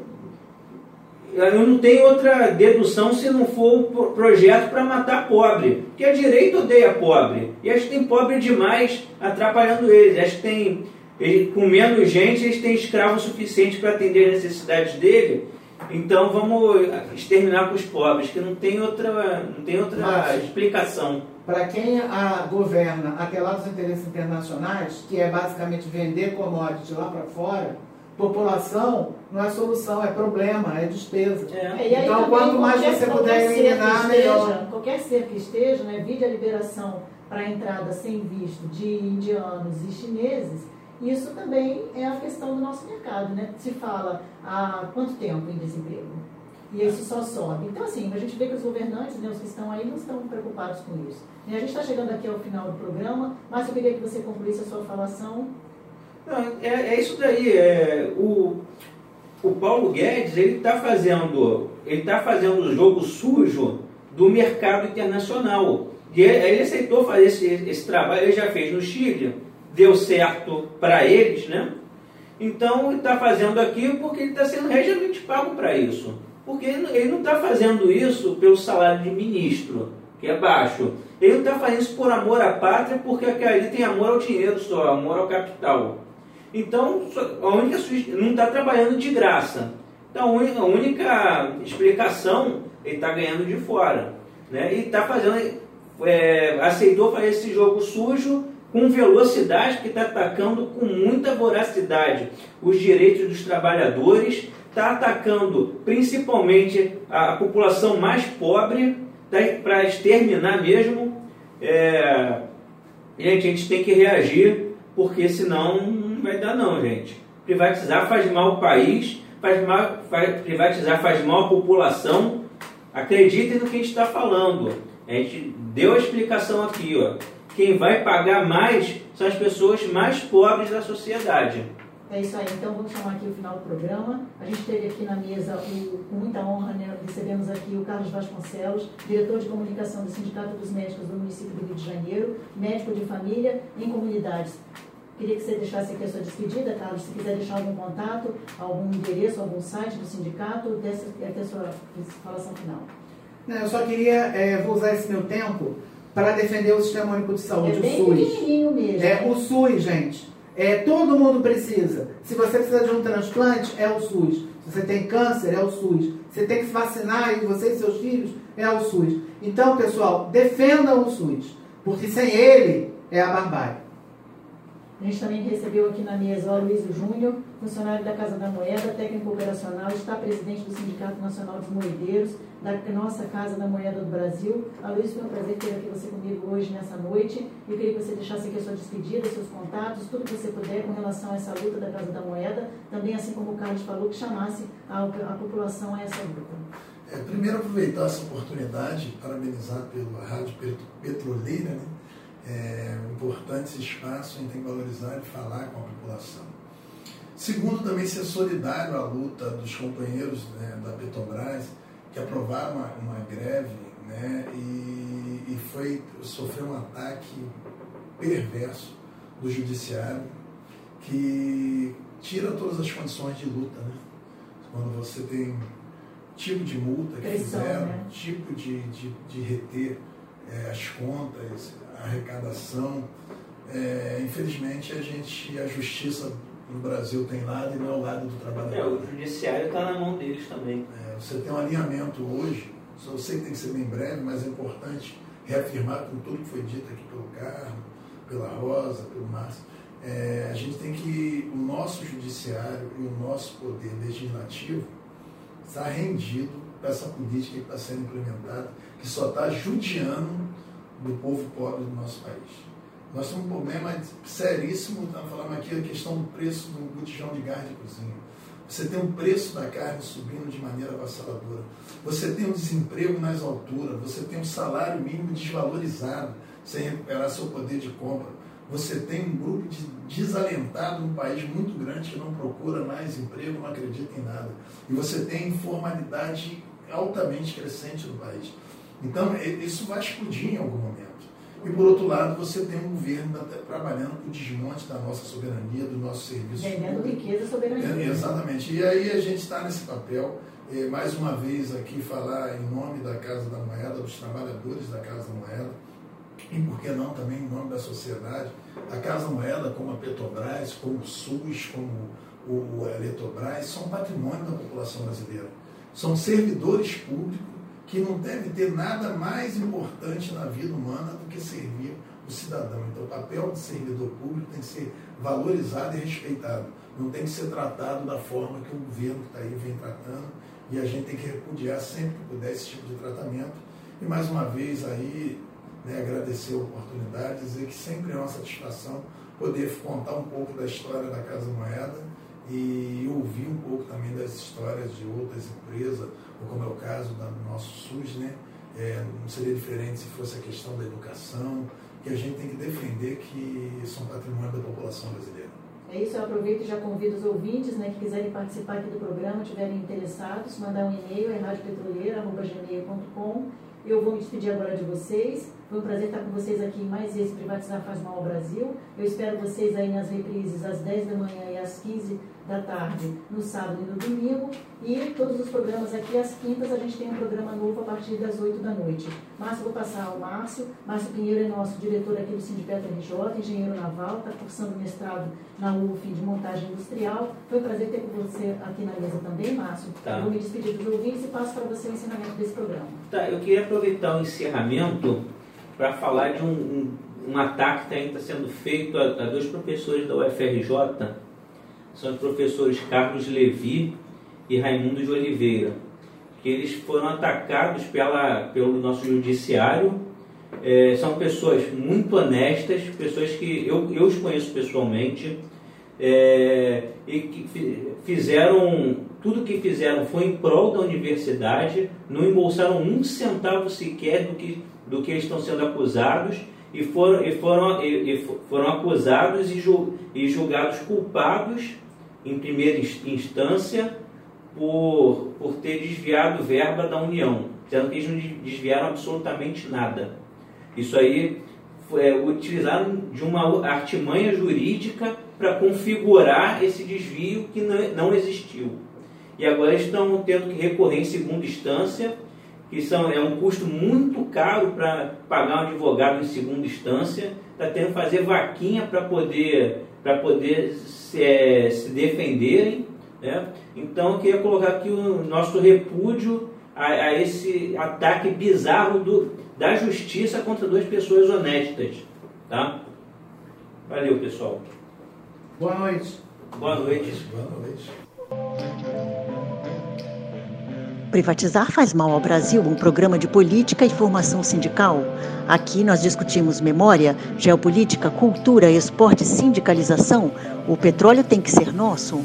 eu não tenho outra dedução se não for um projeto para matar pobre. Porque a direita odeia pobre. E acho que tem pobre demais atrapalhando eles. Acho que tem, ele, com menos gente, eles têm escravo suficiente para atender as necessidades dele. Então vamos exterminar com os pobres, que não tem outra, não tem outra Mas, explicação. Para quem a governa atelados aos interesses internacionais, que é basicamente vender commodities lá para fora, população não é solução, é problema, é despesa. É. É, então quanto mais você puder eliminar, melhor. Qualquer ser que esteja, né, vide a liberação para a entrada sem visto de indianos e chineses, isso também é a questão do nosso mercado, né? Se fala há quanto tempo em desemprego? E isso só sobe. Então, assim, a gente vê que os governantes, né, os que estão aí, não estão preocupados com isso. E a gente está chegando aqui ao final do programa, mas eu queria que você concluísse a sua falação. Não, é, é isso daí. É, o, o Paulo Guedes, ele está fazendo, ele tá fazendo o jogo sujo do mercado internacional. E ele, ele aceitou fazer esse, esse trabalho, ele já fez no Chile, deu certo para eles, né? Então ele está fazendo aqui porque ele está sendo regiamente pago para isso. Porque ele não está fazendo isso pelo salário de ministro, que é baixo. Ele não está fazendo isso por amor à pátria, porque ali tem amor ao dinheiro só, amor ao capital. Então, a única, não está trabalhando de graça. Então, a única explicação, ele está ganhando de fora. Né? E está fazendo, é, aceitou fazer esse jogo sujo com velocidade, que está atacando com muita voracidade os direitos dos trabalhadores, está atacando principalmente a, a população mais pobre, tá, para exterminar mesmo. É, gente, a gente tem que reagir, porque senão não vai dar não, gente. Privatizar faz mal ao país, faz mal, faz, privatizar faz mal à população. Acreditem no que a gente está falando. A gente deu a explicação aqui, ó. Quem vai pagar mais são as pessoas mais pobres da sociedade. É isso aí, então vamos chamar aqui o final do programa. A gente teve aqui na mesa, o, com muita honra, né, recebemos aqui o Carlos Vasconcelos, diretor de comunicação do Sindicato dos Médicos do município do Rio de Janeiro, médico de família em comunidades. Queria que você deixasse aqui a sua despedida, Carlos, se quiser deixar algum contato, algum endereço, algum site do sindicato, dessa é a sua falação final. Não, eu só queria, é, vou usar esse meu tempo para defender o Sistema Único de Saúde, é bem o SUS. pequenininho mesmo. É o SUS, gente. É, todo mundo precisa. Se você precisa de um transplante, é o SUS. Se você tem câncer, é o SUS. Você tem que se vacinar, e você e seus filhos, é o SUS. Então, pessoal, defendam o SUS, porque sem ele é a barbárie. A gente também recebeu aqui na mesa o Aloysio Júnior, funcionário da Casa da Moeda, técnico operacional, está presidente do Sindicato Nacional dos Moedeiros, da nossa Casa da Moeda do Brasil. Aloysio, foi um prazer ter aqui você comigo hoje, nessa noite. Eu queria que você deixasse aqui a sua despedida, seus contatos, tudo que você puder com relação a essa luta da Casa da Moeda, também, assim como o Carlos falou, que chamasse a, a população a essa luta. É, primeiro, aproveitar essa oportunidade, parabenizar pela Rádio Petroleira, né? É importante esse espaço, a gente tem que valorizar e falar com a população. Segundo, também ser solidário à luta dos companheiros, né, da Petrobras, que aprovaram uma, uma greve, né, e, e foi, sofreu um ataque perverso do judiciário, que tira todas as condições de luta. Né? Quando você tem tipo de multa que Pressão, fizeram, né? tipo de, de, de reter é, as contas, a arrecadação, é, infelizmente a gente, a justiça no Brasil tem lado e não é o lado do trabalhador. É, o judiciário está na mão deles também. É, você tem um alinhamento hoje, só sei que tem que ser bem breve, mas é importante reafirmar com tudo que foi dito aqui pelo Carlos, pela Rosa, pelo Márcio. É, a gente tem que, o nosso judiciário e o nosso poder legislativo está rendido para essa política que está sendo implementada, que só está judiando do povo pobre do nosso país. Nós temos um problema seríssimo, estamos falando aqui a questão do preço do botijão de gás de cozinha. Você tem um preço da carne subindo de maneira avassaladora. Você tem um desemprego nas alturas. Você tem um salário mínimo desvalorizado, sem recuperar seu poder de compra. Você tem um grupo de desalentado num país muito grande que não procura mais emprego, não acredita em nada. E você tem informalidade altamente crescente no país. Então, isso vai explodir em algum momento. E, por outro lado, você tem um governo trabalhando para o desmonte da nossa soberania, do nosso serviço. Vendendo riqueza e soberania. É, exatamente. E aí a gente está nesse papel, é, mais uma vez aqui, falar em nome da Casa da Moeda, dos trabalhadores da Casa da Moeda, e por que não também em nome da sociedade. A Casa da Moeda, como a Petrobras, como o SUS, como o, o Eletrobras, são patrimônio da população brasileira. São servidores públicos que não deve ter nada mais importante na vida humana do que servir o cidadão. Então, o papel de servidor público tem que ser valorizado e respeitado. Não tem que ser tratado da forma que o governo que está aí vem tratando, e a gente tem que repudiar sempre que puder esse tipo de tratamento. E, mais uma vez, aí, né, agradecer a oportunidade, dizer que sempre é uma satisfação poder contar um pouco da história da Casa Moeda e ouvir um pouco também das histórias de outras empresas, ou como é o caso do nosso SUS, né? É, não seria diferente se fosse a questão da educação, que a gente tem que defender, que são patrimônio da população brasileira. É isso, eu aproveito e já convido os ouvintes, né, que quiserem participar aqui do programa, estiverem interessados, mandar um e-mail, é rádio petroleira arroba gmail ponto com. Eu vou me despedir agora de vocês. Foi um prazer estar com vocês aqui em mais esse Privatizar Faz Mal ao Brasil. Eu espero vocês aí nas reprises às dez da manhã e às quinze da tarde, no sábado e no domingo. E todos os programas aqui, às quintas, a gente tem um programa novo a partir das oito da noite. Márcio, vou passar ao Márcio. Márcio Pinheiro é nosso diretor aqui do Sindicato R J, engenheiro naval, está cursando mestrado na U F de montagem industrial. Foi um prazer ter com você aqui na mesa também, Márcio. Tá. Eu vou me despedir dos ouvintes e passo para você o ensinamento desse programa. Tá, eu queria aproveitar o encerramento para falar de um, um, um ataque que está sendo feito a, a dois professores da U F R J, são os professores Carlos Levi e Raimundo de Oliveira, que eles foram atacados pela, pelo nosso judiciário. É, são pessoas muito honestas, pessoas que eu, eu os conheço pessoalmente, é, e que fizeram, tudo que fizeram foi em prol da universidade, não embolsaram um centavo sequer do que, do que eles estão sendo acusados, e foram, e foram, e, e foram acusados e, ju, e julgados culpados em primeira instância por, por ter desviado verba da União, sendo que eles não desviaram absolutamente nada. Isso aí é, utilizaram de uma artimanha jurídica para configurar esse desvio que não, não existiu. E agora eles estão tendo que recorrer em segunda instância, que são, é um custo muito caro para pagar um advogado em segunda instância, está tendo que fazer vaquinha para poder, para poder se, é, se defenderem, né? Então eu queria colocar aqui o nosso repúdio a, a esse ataque bizarro do, da justiça contra duas pessoas honestas. Tá? Valeu, pessoal. Boa noite. Boa noite. Boa noite. Privatizar Faz Mal ao Brasil, um programa de política e formação sindical. Aqui nós discutimos memória, geopolítica, cultura, esporte, sindicalização. O petróleo tem que ser nosso.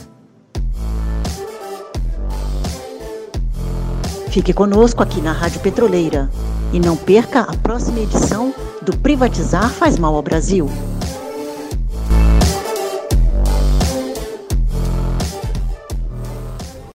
Fique conosco aqui na Rádio Petroleira e não perca a próxima edição do Privatizar Faz Mal ao Brasil.